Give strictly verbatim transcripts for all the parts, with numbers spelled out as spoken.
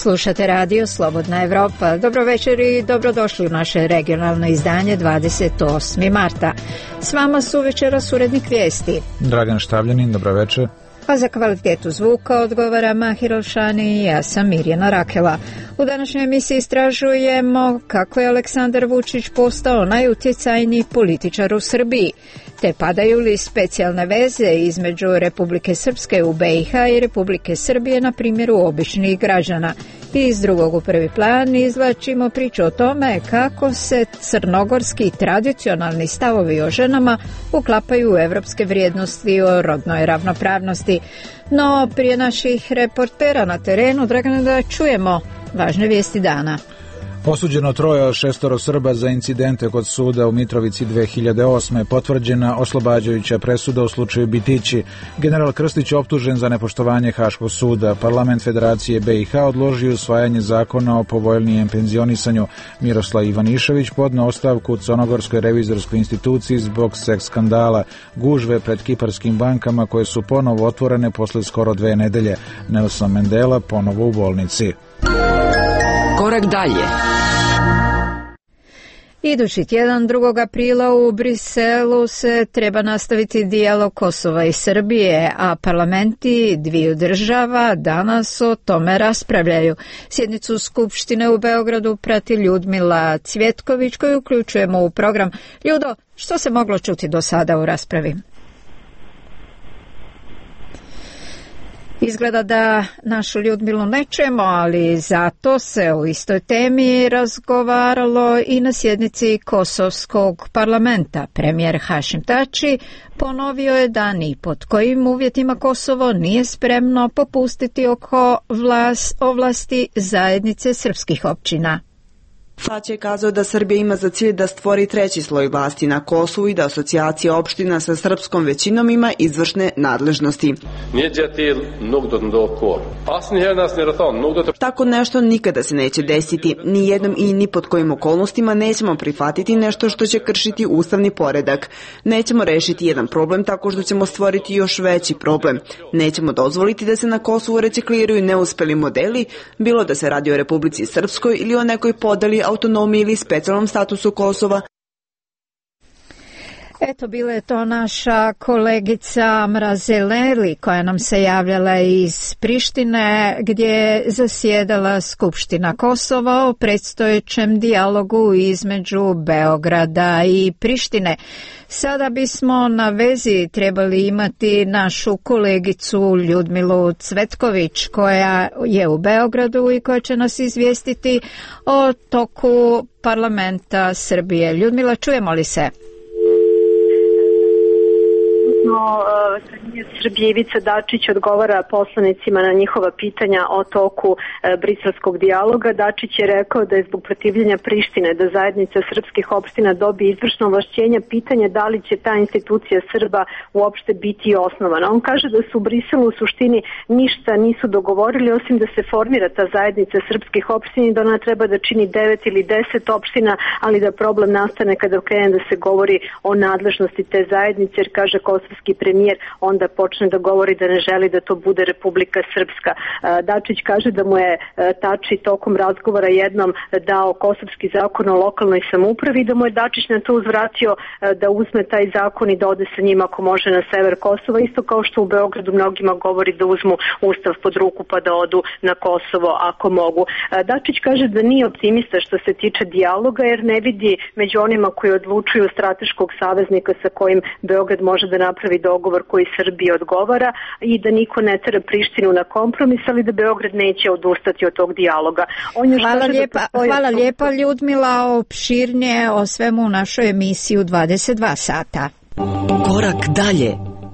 Slušate radio Slobodna Evropa. Dobro večer i dobrodošli u naše regionalno izdanje dvadeset osmog marta. S vama su večeras urednik vijesti Dragan Štavljanin, dobro večer. A za kvalitetu zvuka odgovara Mahir Olšani i ja sam Mirjana Rakela. U današnjoj emisiji istražujemo kako je Aleksandar Vučić postao najutjecajniji političar u Srbiji, te padaju li specijalne veze između Republike Srpske u B i H i Republike Srbije na primjeru običnih građana. I iz drugog u prvi plan izvlačimo priču o tome kako se crnogorski tradicionalni stavovi o ženama uklapaju u evropske vrijednosti o rodnoj ravnopravnosti. No prije naših reportera na terenu, Dragane, da čujemo važne vijesti dana. Osuđeno troje od šestoro Srba za incidente kod suda u Mitrovici dve hiljade osme. Potvrđena oslobađajuća presuda u slučaju Bitići. General Krstić optužen za nepoštovanje Haškog suda. Parlament Federacije B i H odložio usvajanje zakona o povoljnijem penzionisanju. Miroslav Ivanišević podneo ostavku u Crnogorskoj revizorskoj instituciji zbog seks skandala. Gužve pred kiparskim bankama koje su ponovo otvorene posle skoro dve nedelje. Nelson Mandela ponovo u bolnici. Korak dalje. Idući tjedan drugog aprila u Briselu se treba nastaviti dijalog Kosova i Srbije, a parlamenti dviju država danas o tome raspravljaju. Sjednicu Skupštine u Beogradu prati Ljudmila Cvjetković, koju uključujemo u program. Ljudo, što se moglo čuti do sada u raspravi? Izgleda da našu Ljudmilu ne čujemo, ali zato se o istoj temi razgovaralo i na sjednici Kosovskog parlamenta. Premijer Hašim Tači ponovio je da ni pod kojim uvjetima Kosovo nije spremno popustiti oko vlas, ovlasti zajednice srpskih općina. Tači je kazao da Srbija ima za cilj da stvori treći sloj vlasti na Kosovu i da asocijacija opština sa srpskom većinom ima izvršne nadležnosti. Tako nešto nikada se neće desiti. Ni jednom i ni pod kojim okolnostima nećemo prihvatiti nešto što će kršiti ustavni poredak. Nećemo rešiti jedan problem tako što ćemo stvoriti još veći problem. Nećemo dozvoliti da se na Kosovu recikliraju neuspeli modeli, bilo da se radi o Republici Srpskoj ili o nekoj podeli autonomiji ili specijalnom statusu Kosova. Eto, bila je to naša kolegica Mrazeleli koja nam se javljala iz Prištine, gdje je zasjedala Skupština Kosova o predstojećem dijalogu između Beograda i Prištine. Sada bismo na vezi trebali imati našu kolegicu Ljudmilu Cvetković, koja je u Beogradu i koja će nas izvijestiti o toku parlamenta Srbije. Ljudmila, čujemo li se? Premijer Srbije Ivica Dačić odgovara poslanicima na njihova pitanja o toku e, briselskog dijaloga. Dačić je rekao da je zbog protivljenja Prištine da zajednica srpskih opština dobije izvršno ovlašćenja, pitanje da li će ta institucija Srba uopšte biti osnovana. On kaže da su u Briselu u suštini ništa nisu dogovorili osim da se formira ta zajednica srpskih opština i da ona treba da čini devet ili deset opština, ali da problem nastane kada krene da se govori o nadležnosti te zajednice, jer kaže kosovski premijer onda počne da govori da ne želi da to bude Republika Srpska. Dačić kaže da mu je Tači tokom razgovora jednom dao kosovski zakon o lokalnoj samoupravi i da mu je Dačić na to uzvratio da uzme taj zakon i da ode sa njim ako može na sever Kosova, isto kao što u Beogradu mnogima govori da uzmu ustav pod ruku pa da odu na Kosovo ako mogu. Dačić kaže da nije optimista što se tiče dijaloga jer ne vidi među onima koji odlučuju strateškog saveznika sa kojim Beograd može da napravi dogovor koji Srbiji odgovara i da niko ne tera Prištinu na kompromis, ali da Beograd neće odustati od tog dijaloga. On još hvala lijepa, da postoje... hvala lijepa Ljudmila, opširnije o svemu u našoj emisiji u dvadeset dva sata. Korak dalje.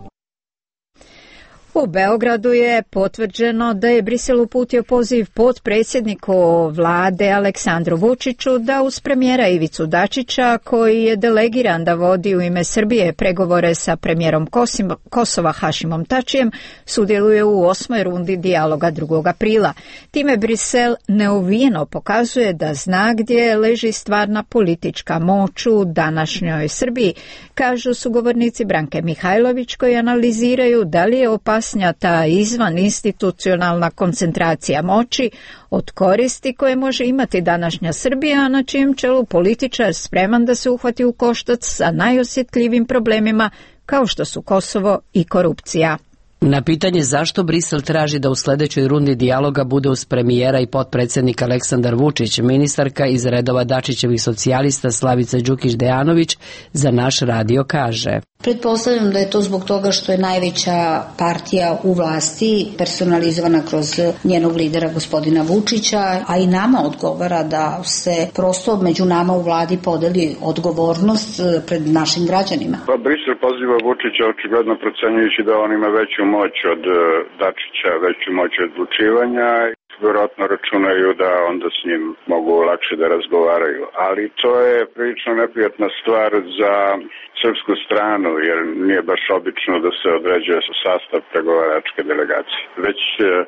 U Beogradu je potvrđeno da je Brisel uputio poziv potpredsjedniku vlade Aleksandru Vučiću da uz premijera Ivicu Dačića, koji je delegiran da vodi u ime Srbije pregovore sa premijerom Kosova Hašimom Tačijem, sudjeluje u osmoj rundi dijaloga drugog aprila. Time Brisel neuvijeno pokazuje da zna gdje leži stvarna politička moć u današnjoj Srbiji, kažu sugovornici Branke Mihajlović, koji analiziraju da li je opasnost najopasnija ta izvan institucionalna koncentracija moći od koristi koje može imati današnja Srbija, na čijem čelu političar spreman da se uhvati u koštac sa najosjetljivim problemima kao što su Kosovo i korupcija. Na pitanje zašto Brisel traži da u sledećoj rundi dijaloga bude uz premijera i potpredsjednik Aleksandar Vučić, ministarka iz redova Dačićevih socijalista Slavica Đukić Dejanović za naš radio kaže: Pretpostavljam da je to zbog toga što je najveća partija u vlasti personalizovana kroz njenog lidera gospodina Vučića, a i nama odgovara da se prosto među nama u vladi podeli odgovornost pred našim građanima. Pa Brisel poziva Vučića očigledno procenjujući da on ima veću moć od Dačića, veću moć od odlučivanja. Vjerojatno računaju da onda s njim mogu lakše da razgovaraju. Ali to je prilično neprijatna stvar za srpsku stranu, jer nije baš obično da se određuje sastav pregovaračke delegacije. Već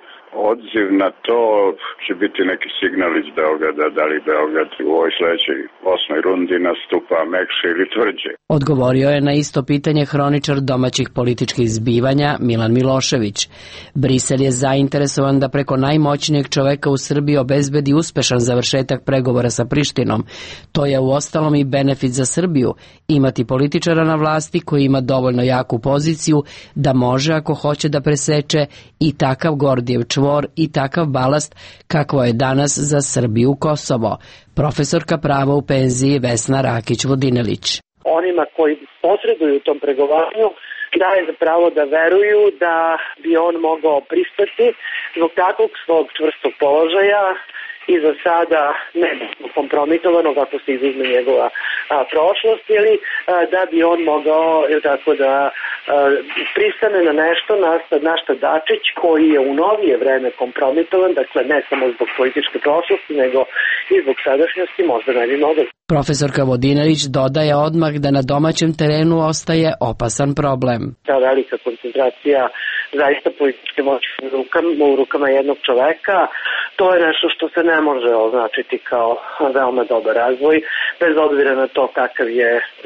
odziv na to će biti neki signal iz Beograda, da li Beograd u ovoj sledećoj osmoj rundi nastupa mekše ili tvrđe. Odgovorio je na isto pitanje hroničar domaćih političkih zbivanja Milan Milošević. Brisel je zainteresovan da preko najmoćnijeg čoveka u Srbiji obezbedi uspešan završetak pregovora sa Prištinom. To je uostalom i benefit za Srbiju, imati političara na vlasti koji ima dovoljno jaku poziciju da može, ako hoće, da preseče i takav Gordijev čvor i takav balast kakvo je danas za Srbiju Kosovo. Profesorka prava u penziji Vesna Rakić-Vodinelić. Onima koji posreduju u tom pregovaranju daje za pravo da veruju da bi on mogao pristati zbog takvog svog čvrstog položaja i za sada ne kompromitovano kako se izuzme njegova a, prošlost, ili a, da bi on mogao ili tako da a, pristane na nešto na, na šta Dačić, koji je u novije vreme kompromitovan, dakle ne samo zbog političke prošlosti, nego i zbog sadašnjosti, možda ne bi mogao. Profesorka Vodinelić dodaje odmah da na domaćem terenu ostaje opasan problem. Ta velika koncentracija zaista političke moći u rukama, u rukama jednog čoveka, to je nešto što se ne može označiti kao veoma dobar razvoj, bez obzira na to kakav je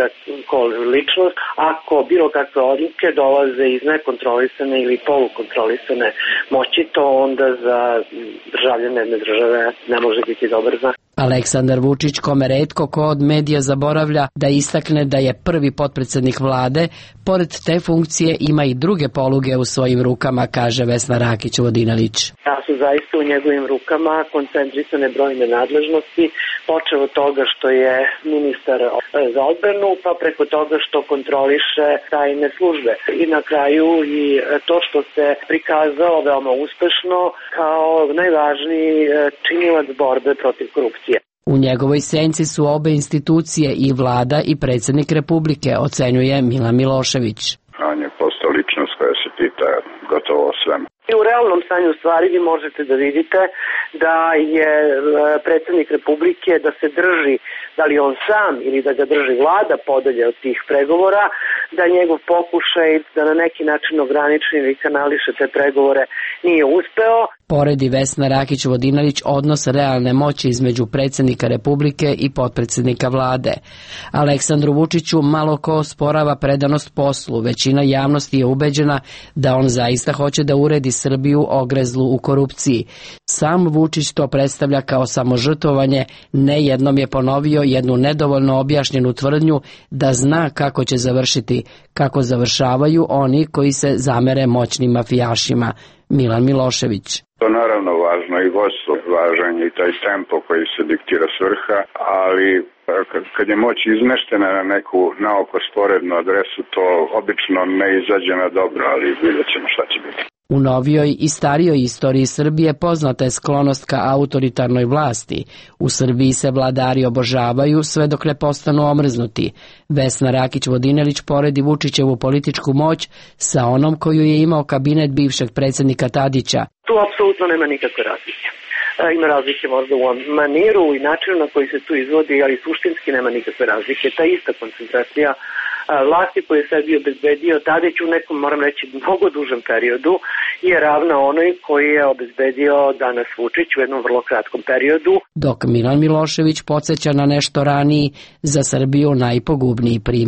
ličnost. Ako bilo kakve odluke dolaze iz nekontrolisane ili polukontrolisane moći, to onda za državljane jedne države ne može biti dobar znak. Aleksandar Vučić, kome retko ko od medija zaboravlja da istakne da je prvi potpredsednik vlade, pored te funkcije ima i druge poluge u svojim rukama, kaže Vesna Rakić-Vodinelić. Da su zaista u njegovim rukama koncentrisane brojne nadležnosti, počeo od toga što je ministar za odbranu, pa preko toga što kontroliše tajne službe. I na kraju i to što se prikazao veoma uspešno kao najvažniji činilac borbe protiv korupcije. U njegovoj senci su obe institucije, i vlada i predsjednik Republike, ocenjuje Milan Milošević. On je postao ličnost koja se pita gotovo o svemu. I u realnom stanju stvari vi možete da vidite da je predsjednik Republike, da se drži, da li on sam ili da ga drži vlada podalje od tih pregovora, da njegov pokušaj da na neki način ograniči ili kanališe te pregovore nije uspeo. Poredi Vesna Rakić-Vodinelić odnos realne moći između predsjednika Republike i potpredsjednika vlade. Aleksandru Vučiću malo ko osporava predanost poslu, većina javnosti je ubeđena da on zaista hoće da uredi Srbiju ogrezlu u korupciji. Sam Vučić to predstavlja kao samožrtvovanje, ne jednom je ponovio jednu nedovoljno objašnjenu tvrdnju da zna kako će završiti, kako završavaju oni koji se zamere moćnim mafijašima. Milan Milošević. To naravno važno i vodstvo važan i taj tempo koji se diktira svrha, ali kad je moć izmeštena na neku naoko sporednu adresu, to obično ne izađe na dobro, ali vidjet ćemo šta će biti. U novijoj i starijoj istoriji Srbije poznata je sklonost ka autoritarnoj vlasti. U Srbiji se vladari obožavaju sve dok ne postanu omrznuti. Vesna Rakić-Vodinelić poredi Vučićevu političku moć sa onom koju je imao kabinet bivšeg predsjednika Tadića. Tu apsolutno nema nikakve razlike. Ima razlike možda u maniru i načinu na koji se tu izvodi, ali suštinski nema nikakve razlike. Ta ista koncentracija vlasti koju je sebi obezbedio Tadić u nekom, moram reći, mnogo dužem periodu je ravna onoj koji je obezbedio danas Vučić u jednom vrlo kratkom periodu. Dok Milan Milošević podsjeća na nešto raniji, za Srbiju najpogubniji primer.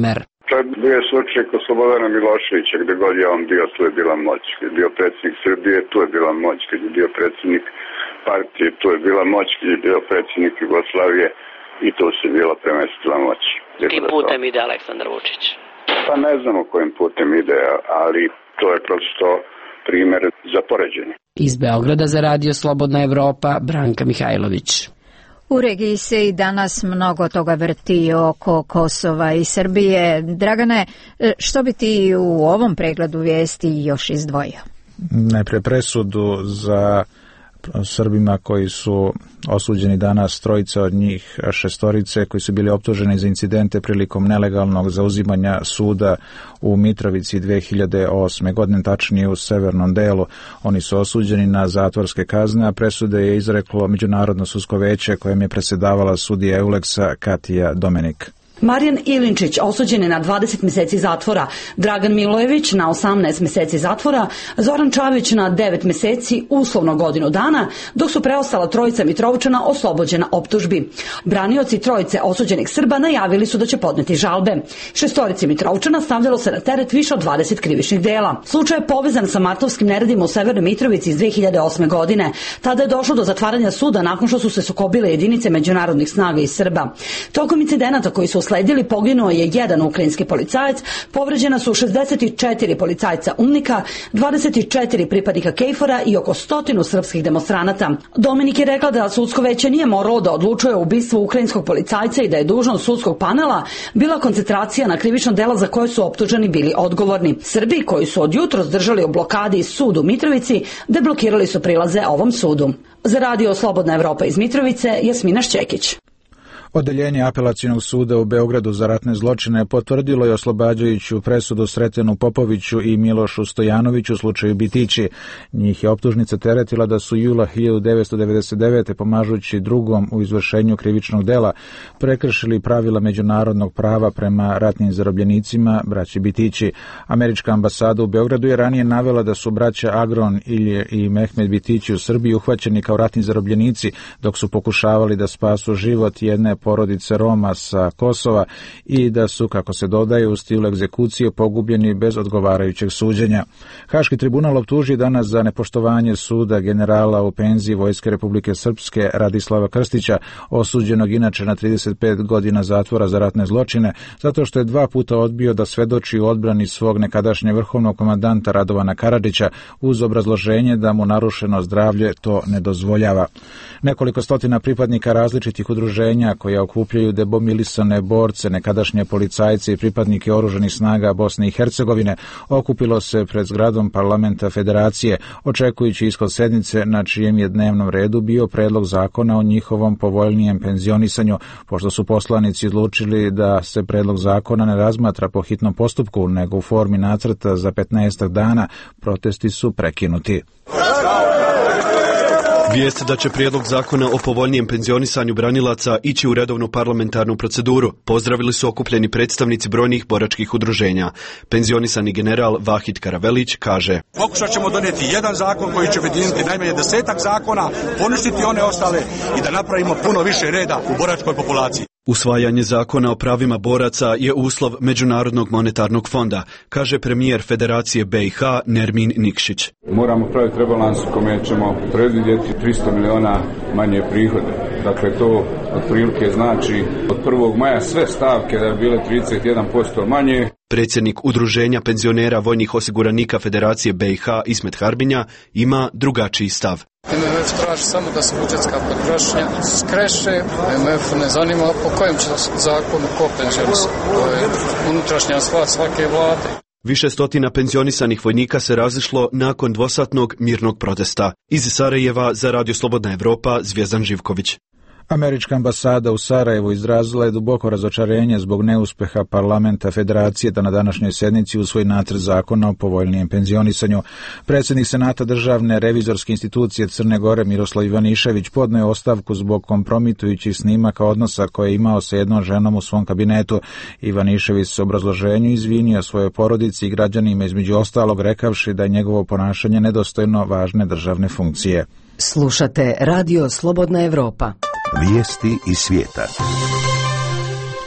To je bio slučaj kod Slobodana Miloševića, gde god je on bio, tu je bila moć. Kad je bio predsjednik Srbije, tu je bila moć. Kad je bio predsjednik partije, tu je bila moć. Kad je bio predsjednik Jugoslavije, i tu se bila premestila moć. Kim putem ide Aleksandar Vučić? Pa ne znamo kojim putem ide, ali to je prosto primer za poređenje. Iz Beograda za Radio Slobodna Evropa, Branka Mihajlović. U regiji se i danas mnogo toga vrti oko Kosova i Srbije. Dragane, što bi ti u ovom pregledu vijesti još izdvojio? Najprije presudu za Srbima koji su osuđeni danas, trojica od njih šestorice koji su bili optuženi za incidente prilikom nelegalnog zauzimanja suda u Mitrovici dve hiljade osme godine, tačnije u severnom delu. Oni su osuđeni na zatvorske kazne, a presude je izreklo Međunarodno sudsko veće kojem je predsjedavala sudija Euleksa Katija Domenik. Marijan Ilinčić osuđen je na dvadeset mjeseci zatvora, Dragan Milojević na osamnaest mjeseci zatvora, Zoran Čavić na devet mjeseci, uslovno godinu dana, dok su preostala trojica Mitrovčana oslobođena optužbi. Branioci trojice osuđenih Srba najavili su da će podneti žalbe. Šestorici Mitrovčana stavljalo se na teret više od dvadeset krivičnih dela. Slučaj je povezan sa martovskim neredima u Severnoj Mitrovici iz dve hiljade osme godine. Tada je došlo do zatvaranja suda nakon što su se sukobile jedinice međunarodnih snaga i Srba. Tokom incidenata koji su sledili poginuo je jedan ukrajinski policajac, povređena su šezdeset četiri policajca UNMIK-a, dvadeset četiri pripadnika Kejfora i oko stotinu srpskih demonstranata. Dominik je rekla da sudsko veće nije moralo da odlučuje o ubistvu ukrajinskog policajca i da je dužnost sudskog panela bila koncentracija na krivično delo za koje su optuženi bili odgovorni. Srbi koji su od jutros držali u blokadi sud u Mitrovici deblokirali su prilaze ovom sudu. Za Radio Slobodna Evropa iz Mitrovice, Jasmina Šćekić. Odeljenje Apelacionog suda u Beogradu za ratne zločine potvrdilo je oslobađajuću presudu Sretenu Popoviću i Milošu Stojanoviću u slučaju Bitići. Njih je optužnica teretila da su jula hiljadu devetsto devedeset devete pomažući drugom u izvršenju krivičnog dela prekršili pravila međunarodnog prava prema ratnim zarobljenicima, braći Bitići. Američka ambasada u Beogradu je ranije navela da su braća Agron, Ilje i Mehmed Bitići u Srbiji uhvaćeni kao ratni zarobljenici dok su pokušavali da spasu život jedne porodice Roma sa Kosova i da su, kako se dodaje, u stilu egzekucije pogubljeni bez odgovarajućeg suđenja. Haški tribunal optuži danas za nepoštovanje suda generala u penziji Vojske Republike Srpske Radislava Krstića, osuđenog inače na trideset pet godina zatvora za ratne zločine, zato što je dva puta odbio da svedoči u odbrani svog nekadašnjeg vrhovnog komandanta Radovana Karadžića uz obrazloženje da mu narušeno zdravlje to ne dozvoljava. Nekoliko stotina pripadnika različitih udruženja koje okupljaju demobilisane borce, nekadašnje policajce i pripadnike oružanih snaga Bosne i Hercegovine okupilo se pred zgradom parlamenta Federacije, očekujući ishod sednice na čijem je dnevnom redu bio predlog zakona o njihovom povoljnijem penzionisanju, pošto su poslanici odlučili da se predlog zakona ne razmatra po hitnom postupku, nego u formi nacrta za petnaestak dana, protesti su prekinuti. Vijest da će prijedlog zakona o povoljnijem penzionisanju branilaca ići u redovnu parlamentarnu proceduru pozdravili su okupljeni predstavnici brojnih boračkih udruženja. Penzionisani general Vahid Karavelić kaže: Pokušat ćemo donijeti jedan zakon koji će objediniti najmanje desetak zakona, poništiti one ostale i da napravimo puno više reda u boračkoj populaciji. Usvajanje zakona o pravima boraca je uslov Međunarodnog monetarnog fonda, kaže premijer Federacije B i H Nermin Nikšić. Moramo praviti rebalans u kome ćemo predvidjeti tristo miliona manje prihode. Dakle, to otprilike znači od prvog maja sve stavke da bi bile trideset jedan posto manje. Predsjednik Udruženja penzionera vojnih osiguranika Federacije B i H Ismet Harbinja ima drugačiji stav. M M F traži samo da se budžetska potrošnja skreše, M M F ne zanima po kojem će zakonu ko penzionisati. To je unutrašnja stvar svake vlade. Više stotina penzionisanih vojnika se razišlo nakon dvosatnog mirnog protesta. Iz Sarajeva za Radio Slobodna Evropa, Zvjezdan Živković. Američka ambasada u Sarajevu izrazila je duboko razočarenje zbog neuspeha parlamenta Federacije da na današnjoj sednici usvoji nacrt zakona o povoljnijem penzionisanju. Predsjednik Senata državne revizorske institucije Crne Gore Miroslav Ivanišević podneo je ostavku zbog kompromitujućih snimaka odnosa koje je imao sa jednom ženom u svom kabinetu. Ivanišević se u obrazloženju izvinio svojoj porodici i građanima, između ostalog rekavši da je njegovo ponašanje nedostojno važne državne funkcije. Slušate Radio Slobodna Evropa. Vijesti iz svijeta.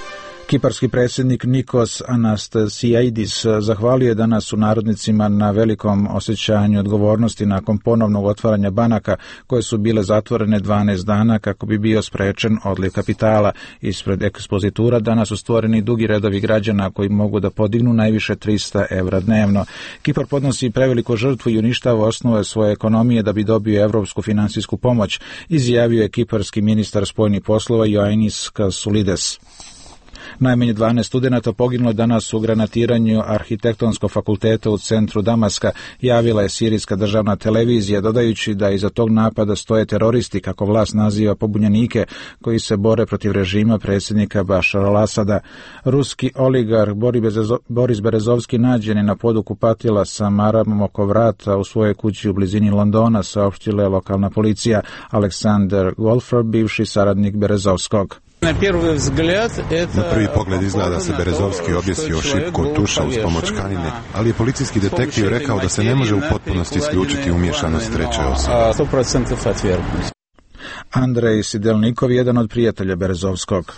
Kiparski predsjednik Nikos Anastasijaidis zahvalio je danas sunarodnicima na velikom osjećanju odgovornosti nakon ponovnog otvaranja banaka koje su bile zatvorene dvanaest dana kako bi bio sprečen odliv kapitala. Ispred ekspozitura danas su stvoreni dugi redovi građana koji mogu da podignu najviše trista evra dnevno. Kipar podnosi preveliku žrtvu i uništava osnove svoje ekonomije da bi dobio evropsku finansijsku pomoć, izjavio je kiparski ministar spoljnih poslova Ioannis Kasoulides. Najmanje dvanaest studenata poginulo danas u granatiranju Arhitektonskog fakulteta u centru Damaska, javila je sirijska državna televizija, dodajući da iza tog napada stoje teroristi, kako vlast naziva pobunjenike, koji se bore protiv režima predsjednika Bašara al-Asada. Ruski oligar Boris Berezovski nađen je na podu kupatila sa maramom oko vrata u svojoj kući u blizini Londona, saopštila je lokalna policija. Aleksandar Golfer, bivši saradnik Berezovskog. Na prvi pogled izgleda da se Berezovski objesio šipku od tuša uz pomoć kanine, ali je policijski detektiv rekao da se ne može u potpunosti isključiti umiješanost treće osobe. Andrej Sidelnikov, jedan od prijatelja Berezovskog.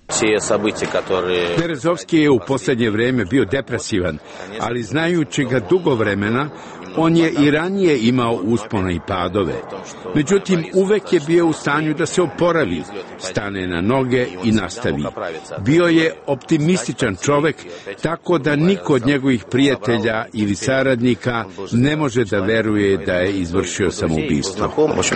Berezovski je u posljednje vrijeme bio depresivan, ali znajući ga dugo vremena, on je i ranije imao uspone i padove. Međutim, uvek je bio u stanju da se oporavi, stane na noge i nastavi. Bio je optimističan čovjek, tako da niko od njegovih prijatelja ili saradnika ne može da veruje da je izvršio samoubistvo.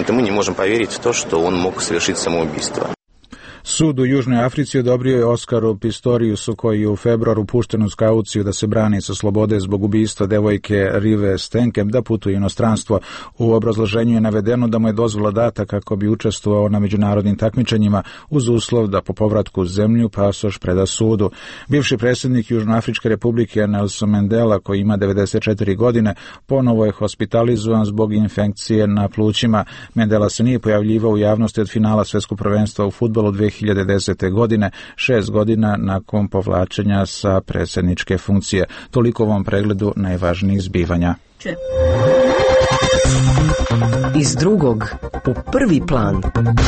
Sud u Južnoj Africi odobrio je Oskaru Pistoriusu, koji je u februaru pušten uz kauciju da se brani sa slobode zbog ubistva devojke Rive Stenke, da putuje u inostranstvo. U obrazloženju je navedeno da mu je dozvola data kako bi učestvovao na međunarodnim takmičenjima uz uslov da po povratku u zemlju pasoš preda sudu. Bivši predsjednik Južnoafričke republike Nelson Mandela, koji ima devedeset četiri godine, ponovo je hospitalizovan zbog infekcije na plućima. Mandela se nije pojavljivao u javnosti od finala svjetskog prvenstva u fudbalu dve hiljade desete. godine, šest godina nakon povlačenja sa predsjedničke funkcije. Toliko u ovom pregledu najvažnijih zbivanja. Iz drugog u prvi plan.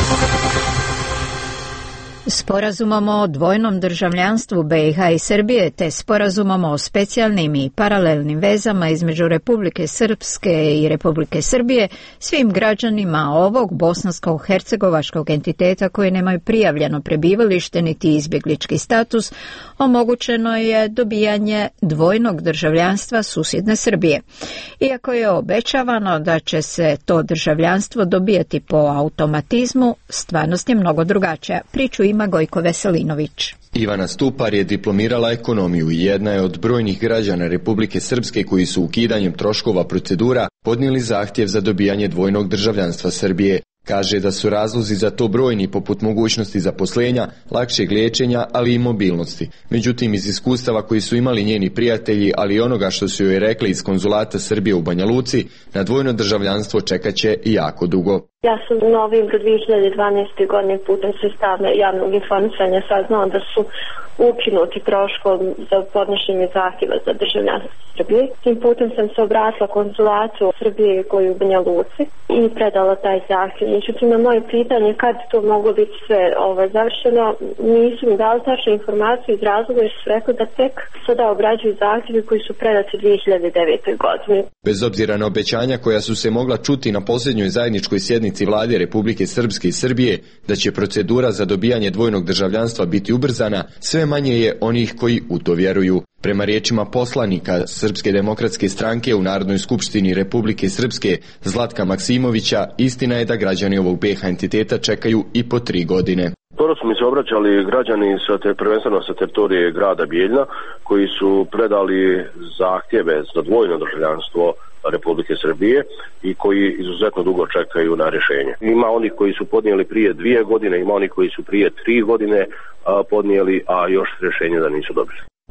Sporazumom o dvojnom državljanstvu B i H i Srbije te sporazumom o specijalnim i paralelnim vezama između Republike Srpske i Republike Srbije svim građanima ovog bosansko-hercegovačkog entiteta koji nemaju prijavljeno prebivalište niti izbjeglički status, omogućeno je dobijanje dvojnog državljanstva susjedne Srbije. Iako je obećavano da će se to državljanstvo dobijati po automatizmu, stvarnost je mnogo drugačija. Priču ima Gojko Veselinović. Ivana Stupar je diplomirala ekonomiju i jedna je od brojnih građana Republike Srpske koji su ukidanjem troškova procedura podnijeli zahtjev za dobijanje dvojnog državljanstva Srbije. Kaže da su razlozi za to brojni, poput mogućnosti zaposlenja, lakšeg liječenja, ali i mobilnosti. Međutim, iz iskustava koji su imali njeni prijatelji, ali i onoga što su joj rekli iz konzulata Srbije u Banja Luci, na dvojno državljanstvo čekat će i jako dugo. Ja sam u novembru dvije hiljade dvanaeste. godine putem sredstava javnog informisanja saznala da su ukinuti troškom za podnošenje zahtjeva za državljanstvo Srbije. Tim putem sam se obratila konzulatu Srbije koji je u Banja Luci i predala taj zahtjev. Međutim, na moje pitanje kad to moglo biti sve ovo završeno, nisu mi dali tačne informacije iz razloga jer su rekli da tek sada obrađuju zahtjevi koji su predati dvije hiljade devete. godine. Bez obzira na obećanja koja su se mogla čuti na posljednjoj zajedničkoj sjednici vlade Republike Srpske i Srbije da će procedura za dobijanje dvojnog državljanstva biti ubrzana, sve manje je onih koji u to vjeruju. Prema riječima poslanika Srpske demokratske stranke u Narodnoj skupštini Republike Srpske Zlatka Maksimovića, istina je da građani ovog B i H entiteta čekaju i po tri godine. Prvo su mi se obraćali građani sa te, prvenstveno sa teritorije grada Bijeljna, koji su predali zahtjeve za dvojno državljanstvo Republike Srbije i koji izuzetno dugo čekaju na rješenje. Ima onih koji su podnijeli prije dvije godine, ima onih koji su prije tri godine a, podnijeli, a još rješenje da nisu dobili.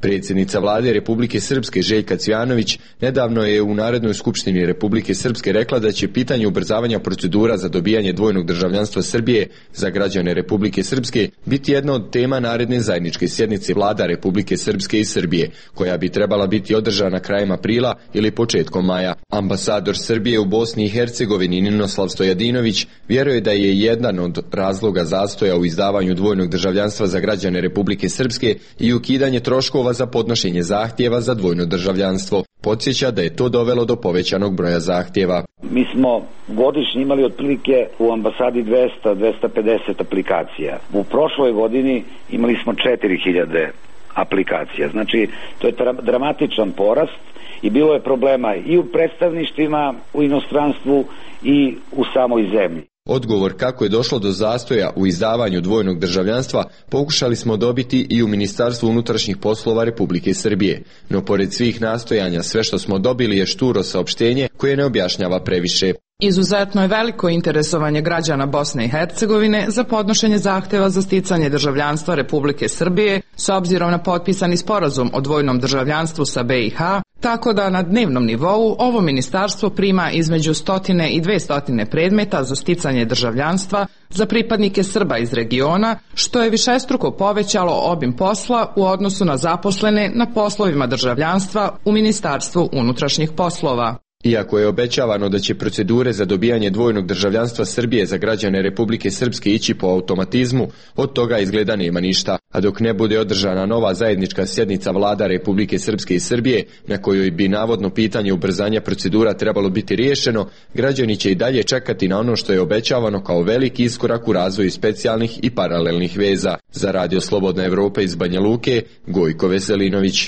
Predsjednica vlade Republike Srpske Željka Cvjanović nedavno je u Narodnoj skupštini Republike Srpske rekla da će pitanje ubrzavanja procedura za dobijanje dvojnog državljanstva Srbije za građane Republike Srpske biti jedna od tema naredne zajedničke sjednice vlada Republike Srpske i Srbije, koja bi trebala biti održana krajem aprila ili početkom maja. Ambasador Srbije u Bosni i Hercegovini Ninoslav Stojadinović vjeruje da je jedan od razloga zastoja u izdavanju dvojnog državljanstva za građane Republike Srpske i ukidanje troškova za podnošenje zahtjeva za dvojno državljanstvo. Podsjeća da je to dovelo do povećanog broja zahtjeva. Mi smo godišnje imali otprilike u ambasadi dvesta do dvesta pedeset aplikacija. U prošloj godini imali smo četiri hiljade aplikacija. Znači, to je dramatičan porast i bilo je problema i u predstavništvima u inostranstvu i u samoj zemlji. Odgovor kako je došlo do zastoja u izdavanju dvojnog državljanstva pokušali smo dobiti i u Ministarstvu unutrašnjih poslova Republike Srbije, no pored svih nastojanja sve što smo dobili je šturo saopštenje koje ne objašnjava previše. Izuzetno je veliko interesovanje građana Bosne i Hercegovine za podnošenje zahtjeva za sticanje državljanstva Republike Srbije s obzirom na potpisani sporazum o dvojnom državljanstvu sa B i H, tako da na dnevnom nivou ovo ministarstvo prima između stotine i dve stotine predmeta za sticanje državljanstva za pripadnike Srba iz regiona, što je višestruko povećalo obim posla u odnosu na zaposlene na poslovima državljanstva u Ministarstvu unutrašnjih poslova. Iako je obećavano da će procedure za dobijanje dvojnog državljanstva Srbije za građane Republike Srpske ići po automatizmu, od toga izgleda nema ništa. A dok ne bude održana nova zajednička sjednica vlada Republike Srpske i Srbije, na kojoj bi navodno pitanje ubrzanja procedura trebalo biti riješeno, građani će i dalje čekati na ono što je obećavano kao veliki iskorak u razvoju specijalnih i paralelnih veza. Za Radio Slobodna Evropa iz Banja Luke, Gojko Veselinović.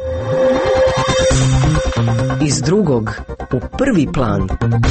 Iz drugog u prvi plan.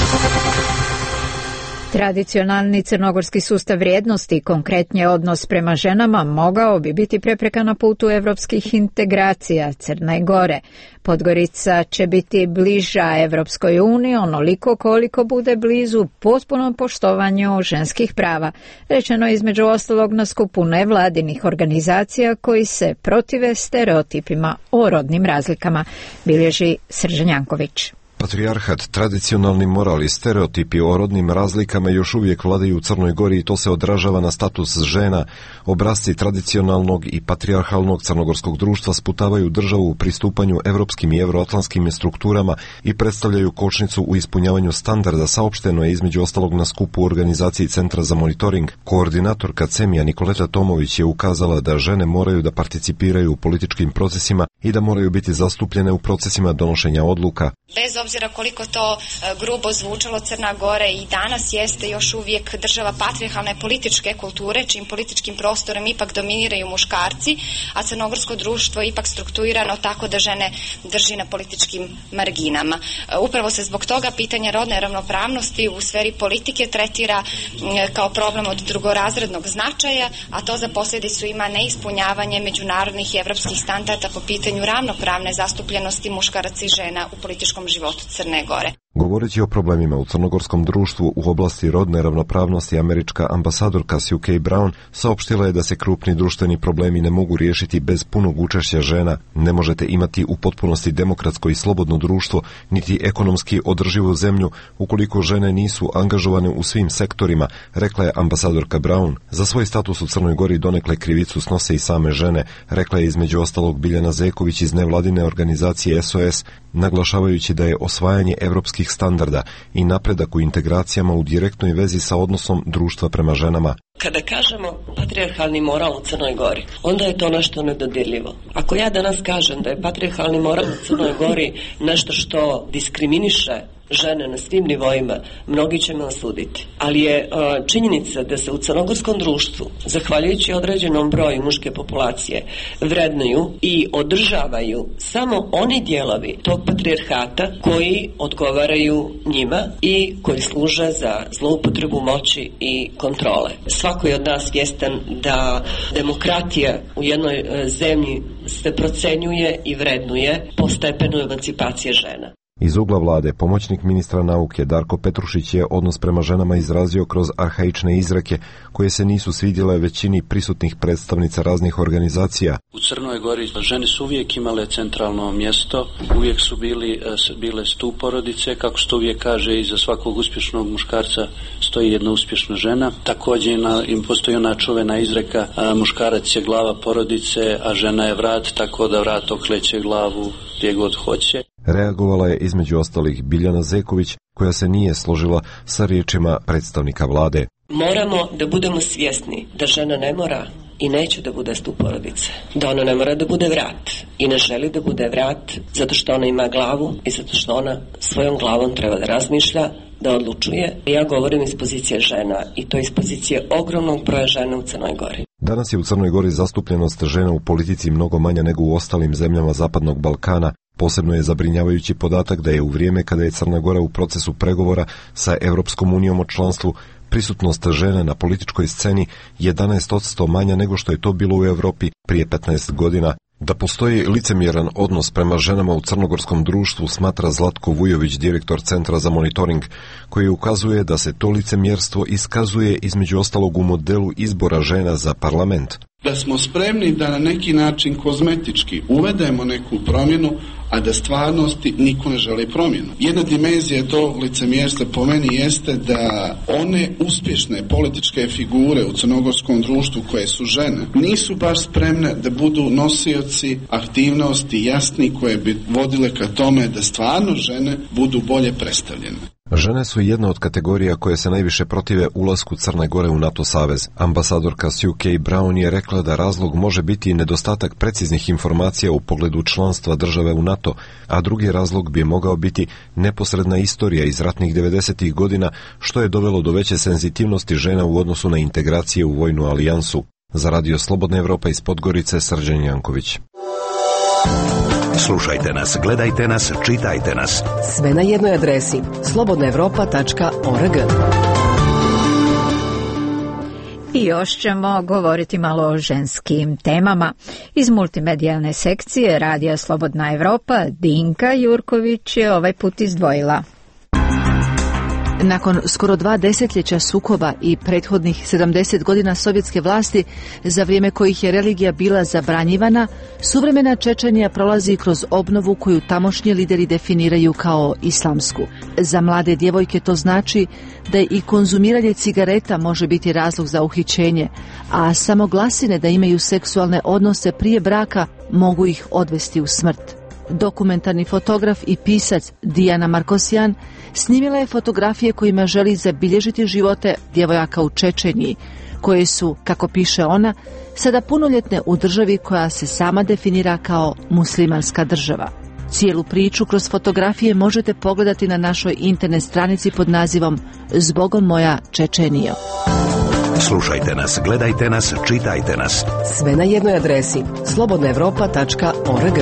Tradicionalni crnogorski sustav vrijednosti, konkretnije odnos prema ženama, mogao bi biti prepreka na putu evropskih integracija Crne Gore. Podgorica će biti bliža Evropskoj uniji onoliko koliko bude blizu potpunom poštovanju ženskih prava, rečeno između ostalog na skupu nevladinih organizacija koji se protive stereotipima o rodnim razlikama, bilježi Srđan Janković. Patrijarhat, tradicionalni moral i stereotipi o rodnim razlikama još uvijek vladaju u Crnoj Gori i to se odražava na status žena. Obrasci tradicionalnog i patrijarhalnog crnogorskog društva sputavaju državu u pristupanju evropskim i evroatlantskim strukturama i predstavljaju kočnicu u ispunjavanju standarda, saopšteno je između ostalog na skupu u organizaciji Centra za monitoring. Koordinatorka CEMIA Nikoleta Tomović je ukazala da žene moraju da participiraju u političkim procesima i da moraju biti zastupljene u procesima donošenja odluka. Bez obzira koliko to grubo zvučalo, Crna Gora i danas jeste još uvijek država patrijarhalne političke kulture, čim političkim prostorom ipak dominiraju muškarci, a crnogorsko društvo je ipak strukturirano tako da žene drži na političkim marginama. Upravo se zbog toga pitanje rodne ravnopravnosti u sferi politike tretira kao problem od drugorazrednog značaja, a to za posljedicu ima neispunjavanje međunarodnih i evropskih standarda po pitanju ravnopravne zastupljenosti muškaraca i žena u političkom životu Crne Gore. Govoreći o problemima u crnogorskom društvu u oblasti rodne ravnopravnosti, američka ambasadorka Sue K. Brown saopštila je da se krupni društveni problemi ne mogu riješiti bez punog učešća žena. Ne možete imati u potpunosti demokratsko i slobodno društvo, niti ekonomski održivu zemlju ukoliko žene nisu angažovane u svim sektorima, rekla je ambasadorka Brown. Za svoj status u Crnoj Gori donekle krivicu snose i same žene, rekla je između ostalog Biljana Zeković iz nevladine organizacije S O S, naglašavajući da je osvajanje evropskih standarda i napredak u integracijama u direktnoj vezi sa odnosom društva prema ženama. Kada kažemo patrijarhalni moral u Crnoj Gori, onda je to nešto nedodirljivo. Ako ja danas kažem da je patrijarhalni moral u Crnoj Gori nešto što diskriminiše žene na svim nivoima, mnogi će me osuditi. Ali je uh, činjenica da se u crnogorskom društvu, zahvaljujući određenom broju muške populacije, vrednuju i održavaju samo oni dijelovi tog patrijarhata koji odgovaraju njima i koji služe za zloupotrebu moći i kontrole. Svako je od nas svjestan da demokratija u jednoj uh, zemlji se procenjuje i vrednuje po stepenu emancipacije žena. Iz ugla vlade, pomoćnik ministra nauke Darko Petrušić je odnos prema ženama izrazio kroz arhaične izreke koje se nisu svidjele većini prisutnih predstavnica raznih organizacija. U Crnoj Gori žene su uvijek imale centralno mjesto, uvijek su bili, bile stup porodice, kako se to uvijek kaže, iza svakog uspješnog muškarca stoji jedna uspješna žena. Također im postoji ona čuvena izreka, a, muškarac je glava porodice, a žena je vrat, tako da vrat okreće glavu gdje god hoće. Reagovala je između ostalih Biljana Zeković, koja se nije složila sa riječima predstavnika vlade. Moramo da budemo svjesni da žena ne mora i neće da bude stup porodice. Da ona ne mora da bude vrat i ne želi da bude vrat zato što ona ima glavu i zato što ona svojom glavom treba da razmišlja, da odlučuje. Ja govorim iz pozicije žena i to iz pozicije ogromnog broja žena u Crnoj Gori. Danas je u Crnoj Gori zastupljenost žena u politici mnogo manja nego u ostalim zemljama Zapadnog Balkana. Posebno je zabrinjavajući podatak da je u vrijeme kada je Crna Gora u procesu pregovora sa Europskom unijom o članstvu, prisutnost žena na političkoj sceni jedanaest posto manja nego što je to bilo u Europi prije petnaest godina. Da postoji licemjeran odnos prema ženama u crnogorskom društvu smatra Zlatko Vujović, direktor Centra za monitoring, koji ukazuje da se to licemjerstvo iskazuje između ostalog u modelu izbora žena za parlament. Da smo spremni da na neki način kozmetički uvedemo neku promjenu, a da stvarnosti niko ne želi promjenu. Jedna dimenzija tog licemjerstva po meni jeste da one uspješne političke figure u crnogorskom društvu koje su žene nisu baš spremne da budu nosioci aktivnosti jasni koje bi vodile ka tome da stvarno žene budu bolje predstavljene. Žene su jedna od kategorija koje se najviše protive ulasku Crne Gore u NATO savez. Ambasadorka Sue Kay Brown je rekla da razlog može biti nedostatak preciznih informacija u pogledu članstva države u NATO, a drugi razlog bi mogao biti neposredna istorija iz ratnih devedesetih godina, što je dovelo do veće senzitivnosti žena u odnosu na integracije u vojnu alijansu. Za Radio Slobodna Evropa iz Podgorice, Srđan Janković. Slušajte nas, gledajte nas, čitajte nas. Sve na jednoj adresi slobodna evropa tačka org. I još ćemo govoriti malo o ženskim temama. Iz multimedijalne sekcije Radija Slobodna Evropa Dinka Jurković je ovaj put izdvojila. Nakon skoro dva desetljeća sukoba i prethodnih sedamdeset godina sovjetske vlasti, za vrijeme kojih je religija bila zabranjivana, suvremena Čečenija prolazi kroz obnovu koju tamošnji lideri definiraju kao islamsku. Za mlade djevojke to znači da i konzumiranje cigareta može biti razlog za uhićenje, a samo glasine da imaju seksualne odnose prije braka mogu ih odvesti u smrt. Dokumentarni fotograf i pisac Dijana Markosjan snimila je fotografije kojima želi zabilježiti živote djevojaka u Čečeniji, koje su, kako piše ona, sada punoljetne u državi koja se sama definira kao muslimanska država. Cijelu priču kroz fotografije možete pogledati na našoj internet stranici pod nazivom Zbogom moja Čečenijo. Slušajte nas, gledajte nas, čitajte nas. Sve na jednoj adresi slobodna evropa tačka org.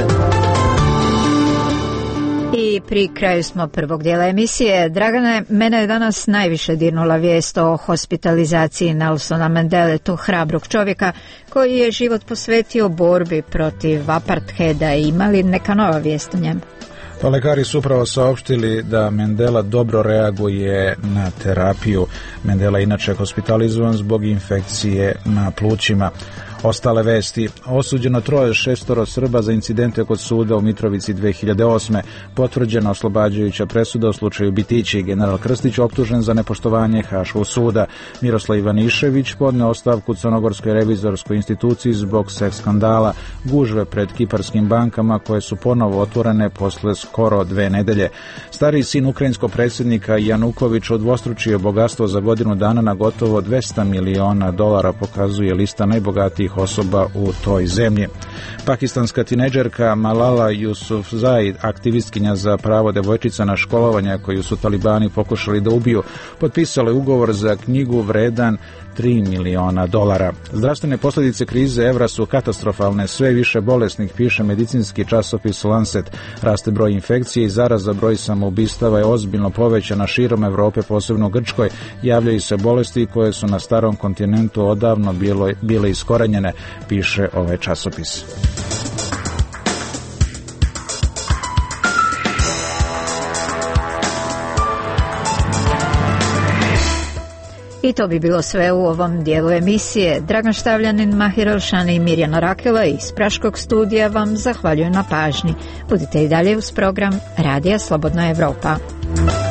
I pri kraju smo prvog dijela emisije. Dragane, mene je danas najviše dirnula vijest o hospitalizaciji Nelsona Mandele, tog hrabrog čovjeka koji je život posvetio borbi protiv apartheida. Ima li neka nova vijest o njemu? Pa lekari su upravo saopštili da Mandela dobro reaguje na terapiju. Mandela je inače hospitalizovan zbog infekcije na plućima. Ostale vesti. Osuđeno troje šestoro Srba za incidente kod suda u Mitrovici dve hiljade osme. Potvrđena oslobađajuća presuda u slučaju Bitići. General Krstić optužen za nepoštovanje Haškog suda. Miroslav Ivanišević podneo ostavku Crnogorskoj revizorskoj instituciji zbog seks skandala. Gužve pred kiparskim bankama koje su ponovo otvorene posle skoro dve nedelje. Stariji sin ukrajinskog predsjednika Januković udvostručio bogatstvo za godinu dana na gotovo dvesta miliona dolara, pokazuje lista najbogatijih osoba u toj zemlji. Pakistanska tinejdžerka Malala Yousafzai, aktivistkinja za pravo devojčica na školovanje koju su talibani pokušali da ubiju, potpisala je ugovor za knjigu vredan tri miliona dolara. Zdravstvene posljedice krize evra su katastrofalne, sve više bolesnih, piše medicinski časopis Lancet. Raste broj infekcije i zaraza, broj samoubistava je ozbiljno povećana širom Evrope, posebno u Grčkoj. Javljaju se bolesti koje su na starom kontinentu odavno bilo, bile iskorenjene, piše ovaj časopis. I to bi bilo sve u ovom dijelu emisije. Dragan Štavljanin, Mahir Elšani i Mirjana Rakela iz Praškog studija vam zahvaljuju na pažnji. Budite i dalje uz program Radija Slobodna Evropa.